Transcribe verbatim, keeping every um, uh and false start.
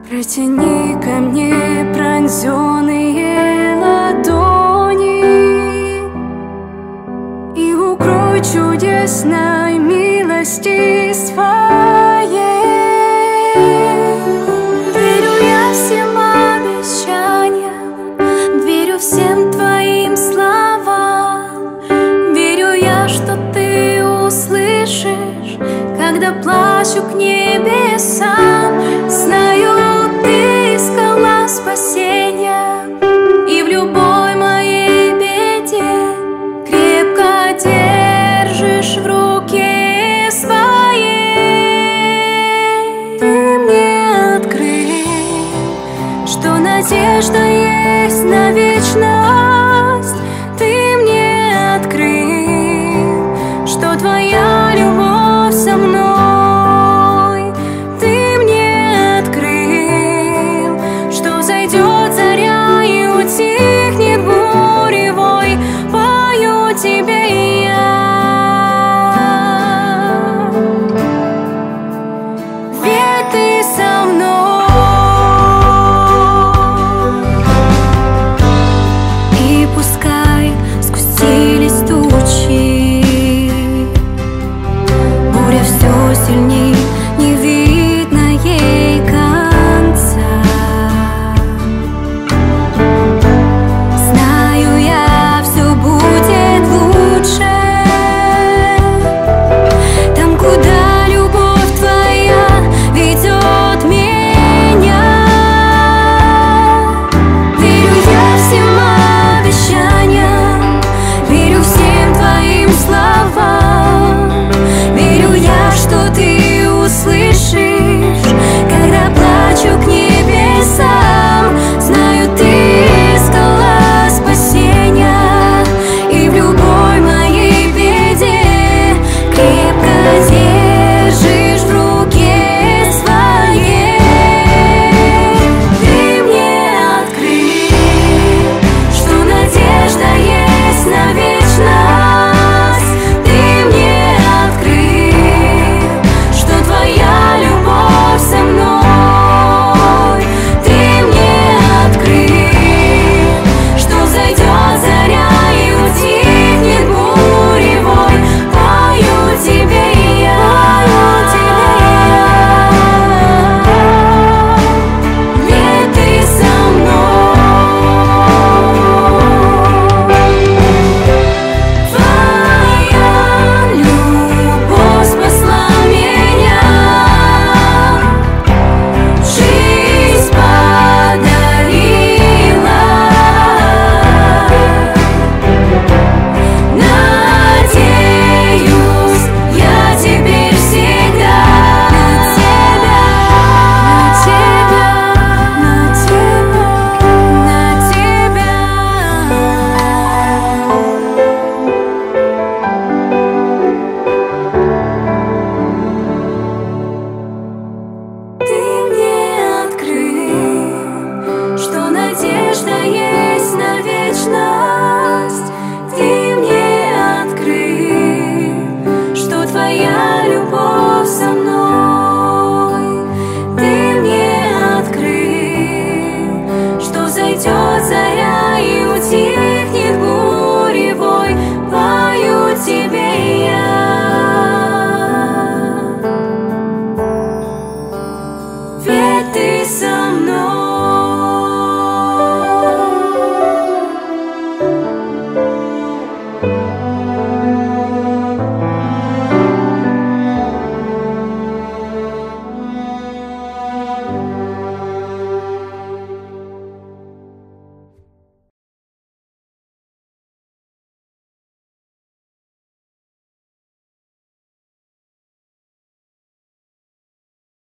Протяни ко мне пронзенные ладони и укрой чудесной милости своей. Верю я всем обещаниям, верю всем твоим словам. Верю я, что ты услышишь, когда плачу к небесам. Знаю, спасения, и в любой моей беде крепко держишь в руке своей. Ты мне открыл, что надежда есть на вечность. Ты мне открыл, что твоя любовь со мной. Зайдет заря и утихнет буревой, пою тебе я. Ведь ты со мной.